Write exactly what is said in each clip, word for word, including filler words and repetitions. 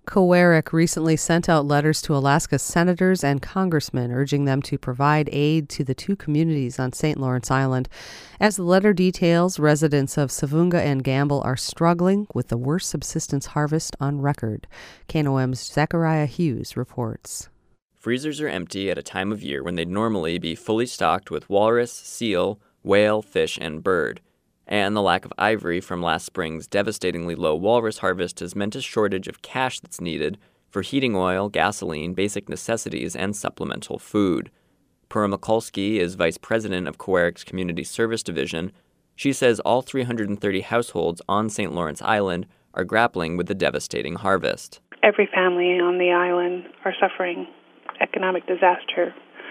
Cowareck recently sent out letters to Alaska senators and congressmen urging them to provide aid to the two communities on Saint Lawrence Island. As the letter details, residents of Savunga and Gamble are struggling with the worst subsistence harvest on record. K N O M's Zachariah Hughes reports. Freezers are empty at a time of year when they'd normally be fully stocked with walrus, seal, whale, fish, and bird. And the lack of ivory from last spring's devastatingly low walrus harvest has meant a shortage of cash that's needed for heating oil, gasoline, basic necessities, and supplemental food. Pura Mikulski is vice president of Cowareck's Community Service Division. She says all three hundred thirty households on Saint Lawrence Island are grappling with the devastating harvest. Every family on the island are suffering economic disaster,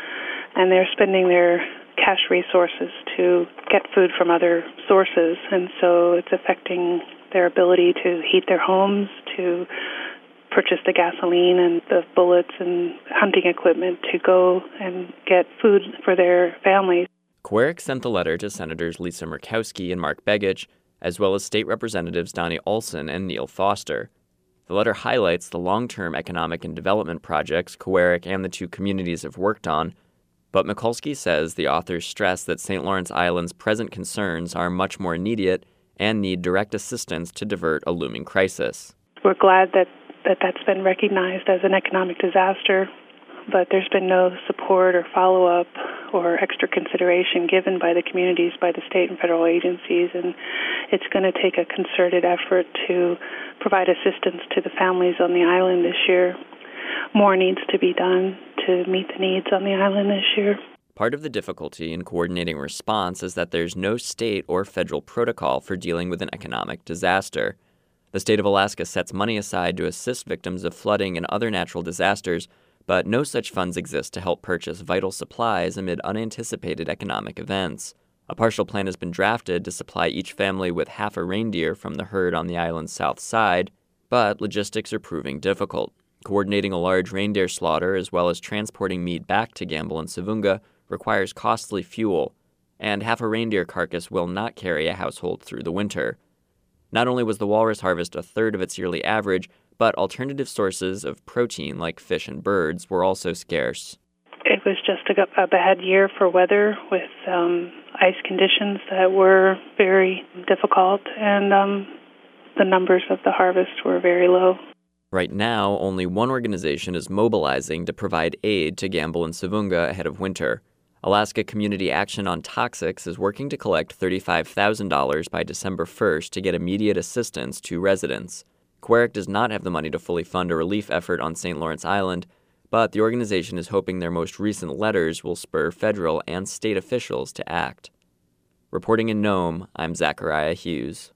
and they're spending their cash resources to get food from other sources, and so it's affecting their ability to heat their homes, to purchase the gasoline and the bullets and hunting equipment to go and get food for their families. Cowareck sent the letter to Senators Lisa Murkowski and Mark Begich, as well as State Representatives Donnie Olson and Neil Foster. The letter highlights the long-term economic and development projects Cowareck and the two communities have worked on, but Mikulski says the authors stress that Saint Lawrence Island's present concerns are much more immediate and need direct assistance to divert a looming crisis. We're glad that, that that's been recognized as an economic disaster, but there's been no support or follow-up or extra consideration given by the communities, by the state and federal agencies, and it's going to take a concerted effort to provide assistance to the families on the island this year. More needs to be done to meet the needs on the island this year. Part of the difficulty in coordinating response is that there's no state or federal protocol for dealing with an economic disaster. The state of Alaska sets money aside to assist victims of flooding and other natural disasters, but no such funds exist to help purchase vital supplies amid unanticipated economic events. A partial plan has been drafted to supply each family with half a reindeer from the herd on the island's south side, but logistics are proving difficult. Coordinating a large reindeer slaughter as well as transporting meat back to Gamble and Savunga requires costly fuel, and half a reindeer carcass will not carry a household through the winter. Not only was the walrus harvest a third of its yearly average, but alternative sources of protein like fish and birds were also scarce. It was just a, a bad year for weather with um, ice conditions that were very difficult, and um, the numbers of the harvest were very low. Right now, only one organization is mobilizing to provide aid to Gamble and Savunga ahead of winter. Alaska Community Action on Toxics is working to collect thirty-five thousand dollars by December first to get immediate assistance to residents. Cowareck does not have the money to fully fund a relief effort on Saint Lawrence Island, but the organization is hoping their most recent letters will spur federal and state officials to act. Reporting in Nome, I'm Zachariah Hughes.